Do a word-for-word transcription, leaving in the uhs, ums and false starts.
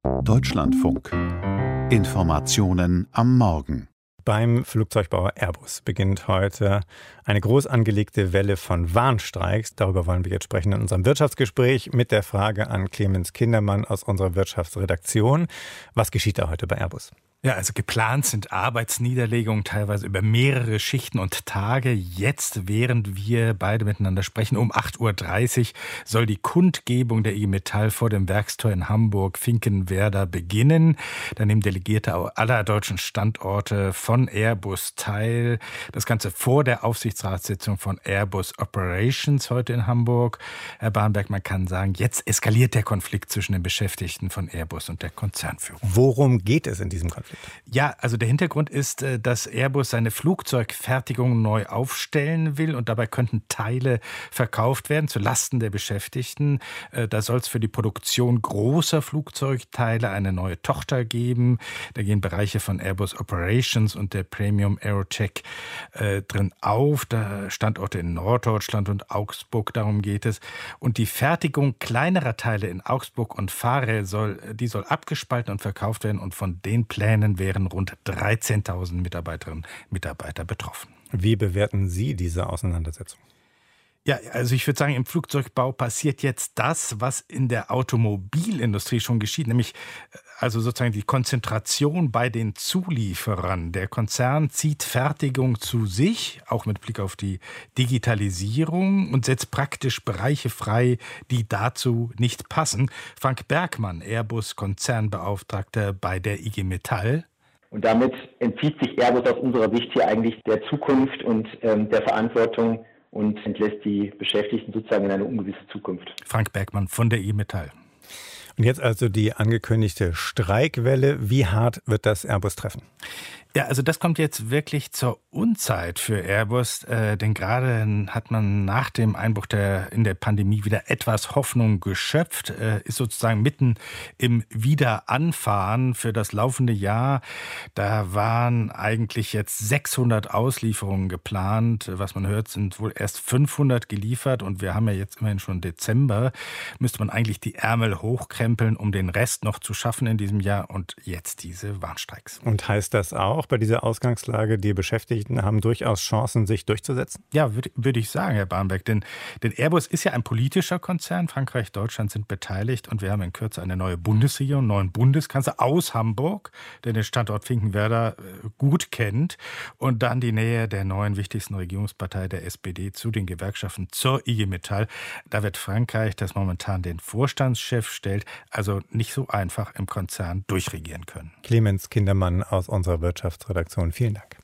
Deutschlandfunk. Informationen am Morgen. Beim Flugzeugbauer Airbus beginnt heute eine groß angelegte Welle von Warnstreiks. Darüber wollen wir jetzt sprechen in unserem Wirtschaftsgespräch mit der Frage an Clemens Kindermann aus unserer Wirtschaftsredaktion. Was geschieht da heute bei Airbus? Ja, also geplant sind Arbeitsniederlegungen teilweise über mehrere Schichten und Tage. Jetzt, während wir beide miteinander sprechen, um acht Uhr dreißig soll die Kundgebung der I G Metall vor dem Werkstor in Hamburg-Finkenwerder beginnen. Da nehmen Delegierte aller deutschen Standorte von Airbus teil. Das Ganze vor der Aufsichtsratssitzung von Airbus Operations heute in Hamburg. Herr Barnberg, man kann sagen, jetzt eskaliert der Konflikt zwischen den Beschäftigten von Airbus und der Konzernführung. Worum geht es in diesem Konflikt? Ja, also der Hintergrund ist, dass Airbus seine Flugzeugfertigung neu aufstellen will und dabei könnten Teile verkauft werden zu Lasten der Beschäftigten. Da soll es für die Produktion großer Flugzeugteile eine neue Tochter geben. Da gehen Bereiche von Airbus Operations und der Premium Aerotech äh, drin auf. Da Standorte in Norddeutschland und Augsburg, darum geht es. Und die Fertigung kleinerer Teile in Augsburg und Varel soll, die soll abgespalten und verkauft werden und von den Plänen wären rund dreizehntausend Mitarbeiterinnen und Mitarbeiter betroffen. Wie bewerten Sie diese Auseinandersetzung? Ja, also ich würde sagen, im Flugzeugbau passiert jetzt das, was in der Automobilindustrie schon geschieht, nämlich also sozusagen die Konzentration bei den Zulieferern. Der Konzern zieht Fertigung zu sich, auch mit Blick auf die Digitalisierung, und setzt praktisch Bereiche frei, die dazu nicht passen. Frank Bergmann, Airbus-Konzernbeauftragter bei der I G Metall. Und damit entzieht sich Airbus aus unserer Sicht hier eigentlich der Zukunft und ähm, der Verantwortung und entlässt die Beschäftigten sozusagen in eine ungewisse Zukunft. Frank Bergmann von der I G Metall. Und jetzt also die angekündigte Streikwelle. Wie hart wird das Airbus treffen? Ja, also das kommt jetzt wirklich zur Unzeit für Airbus, äh, denn gerade hat man nach dem Einbruch der, in der Pandemie wieder etwas Hoffnung geschöpft, äh, ist sozusagen mitten im Wiederanfahren für das laufende Jahr. Da waren eigentlich jetzt sechshundert Auslieferungen geplant. Was man hört, sind wohl erst fünfhundert geliefert und wir haben ja jetzt immerhin schon Dezember. Müsste man eigentlich die Ärmel hochkrempeln, um den Rest noch zu schaffen in diesem Jahr, und jetzt diese Warnstreiks. Und heißt das auch, bei dieser Ausgangslage, die Beschäftigten haben durchaus Chancen, sich durchzusetzen? Ja, würde würd ich sagen, Herr Barnberg. Denn, denn Airbus ist ja ein politischer Konzern. Frankreich, Deutschland sind beteiligt. Und wir haben in Kürze eine neue Bundesregierung, einen neuen Bundeskanzler aus Hamburg, der den Standort Finkenwerder gut kennt. Und dann die Nähe der neuen wichtigsten Regierungspartei, der S P D, zu den Gewerkschaften, zur I G Metall. Da wird Frankreich, das momentan den Vorstandschef stellt, also nicht so einfach im Konzern durchregieren können. Clemens Kindermann aus unserer Wirtschaftsredaktion. Vielen Dank.